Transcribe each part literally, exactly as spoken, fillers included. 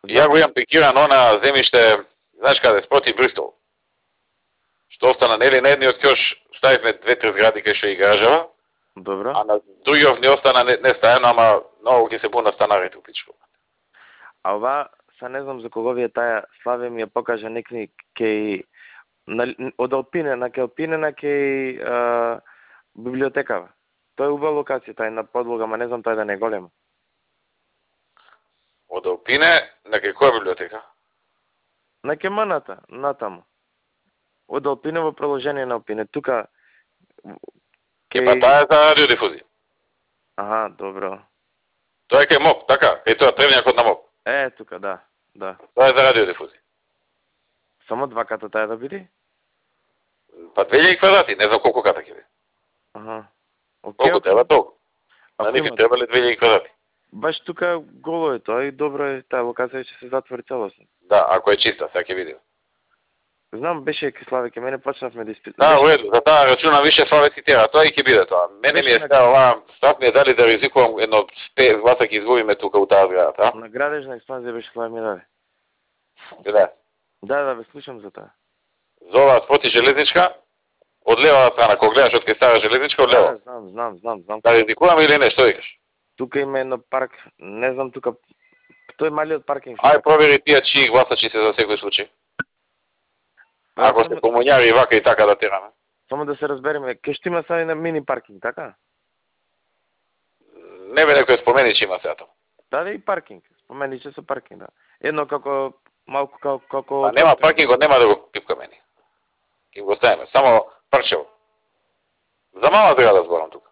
Ја Знам. го имам пикирано на земјиште, знаеш каде, спроти Бристол. Што остана, нели, на едниот ќош ставивме две-три згради кај што и гаражава, Добро. а на другиот ни остана не, не стајано, ама многу ќе се бунат станарите у пичко. А ова, са не знам за кого ви е таја, Славе ми ја покажа некни кеј на, од Алпине, на кеј Алпине, на кеј а, библиотекава. Тоа е убава локација, тај на подлога, ма не знам тај да не е голема. Од Алпине, на кај која библиотека? На кеманата, натаму. Од Алпине во продолжение на Алпине. Тука... Ке па таа е за радиодифузија. Аха, добро. Тоа е кај МОК, така? Кај тоа тревњакот на МОК. Е, тука, да. Да. Тоа е за радиодифузија. Само два ката таја да биде? Па две илјади квадрати, не знам колку ката ќе биде. Аха. Океј, Колку треба толку. Ако На нив има- требале две илјади квадрати. Баш тука голо е тоа и добро е, таа локација ќе се затвори целосно. Да, ако е чиста, сега ќе видиме. Знам, беше ке Славе, ке мене почнавме да испит. Да, Беше- уреду, за таа рачуна више Славе цитира, тоа и ќе биде тоа. Мене ми е Беше на- сега ова, страх ми е дали да ризикувам едно пет гласа ќе изгубиме тука у таа зграда, а? На градежна експанзија беше Славе ми даде. Да. Да, да, ве слушам за тоа. За оваа спроти железничка, од левата страна, кога гледаш од кај стара железничка, од Да, лево. знам, знам, знам, знам. Да ризикуваме или не, што викаш? Тука има едно парк, не знам тука, тој е малиот паркинг. Ај провери тие чии гласачи се за секој случај. А, Ако само- се комуњари и вака и така да тераме. Само да се разбереме, ке што има сега и на мини паркинг, така? Не бе некој спомени че има сега тоа. Да, да и паркинг. Спомени че со паркинг, да. Едно како малку како како А нема паркингот, нема да го пипкаме ни. Ќе го ставиме, само парчево. За мала зграда зборам тука.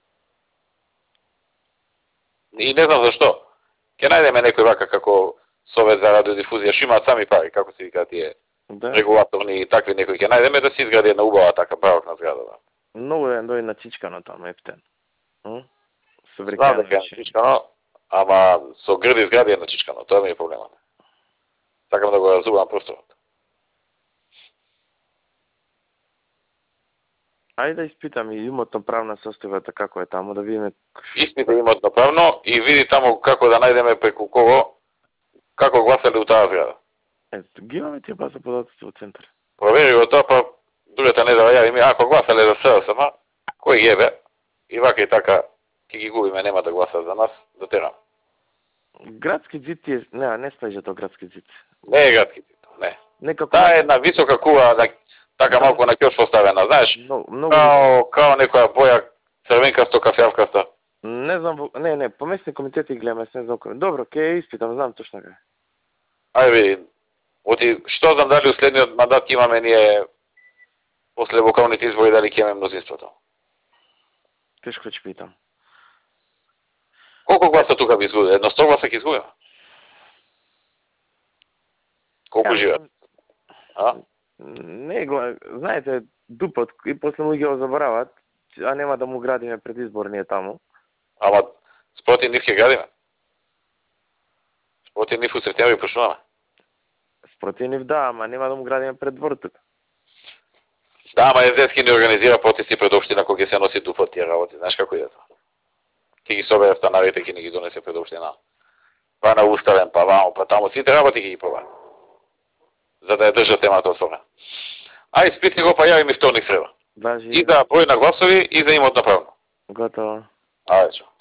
И не знам зашто. Ќе најдеме некој вака како Совет за радиодифузија, што имаат сами пари, како се викаат тие Да. регулаторни и такви некои ќе најдеме да се изгради една убава така барокна зграда. Да. Многу ден дојде на Чичкано таму, Ептен. М? Со Знам врекано дека е беше. на Чичкано, ама со грди згради е на Чичкано, тоа ми е проблемот. Сакам да го разубам просторот. Ајде да испитам и имотно правна состојбата како е таму, да видиме. Испите имотно правно и види таму како да најдеме преку кого, како гласале у таа зграда. Ето, ги имаме тие база податоци во центар. Провери го тоа, па другата недела јави ми, ако гласале за СДСМ, кој ги ебе, и вака и така, ќе ги губиме, нема да гласат за нас, да терам. Градски зид ти е, не, не спаѓа тоа градски зид. Не е градски титул, не. Некако Таа е една висока кула, на, така малку на ќош поставена, знаеш, многу, многу као, као некоја боја црвенкасто кафјавкаста. не знам, во- не, не, по местни комитети гледаме, не знам кој. Добро, ќе ја испитам, знам точно кај. Ај види, оти, што знам дали уследниот мандат ќе имаме ние после локалните избори, дали ќе имаме мнозинството. Тешко ќе питам. Колку гласа тука би изгубил? Едно сто гласа ќе изгубиме. Колку Ја, живеат? А? Не, го, знаете, дупот и после луѓе го заборават, а нема да му градиме предизборниот таму. Ама спроти нив ќе градиме. Спроти нив у септември почнуваме. Спроти нив да, ама нема да му градиме пред двор тука. Да, ама Езденски не организира протести пред општина кога ќе се носи дупот тие работи. Знаеш како иде тоа? Ќе ги собере станарите, ќе ни ги донесе пред општина. Па на уставен, па вамо, па таму сите работи ќе ги пробаат. За да ја држат темата отворена. Ај, спити го, па јави ми вторник среда. Важи. И за број на гласови, и за имотно правно. Готово. Ајде, чао.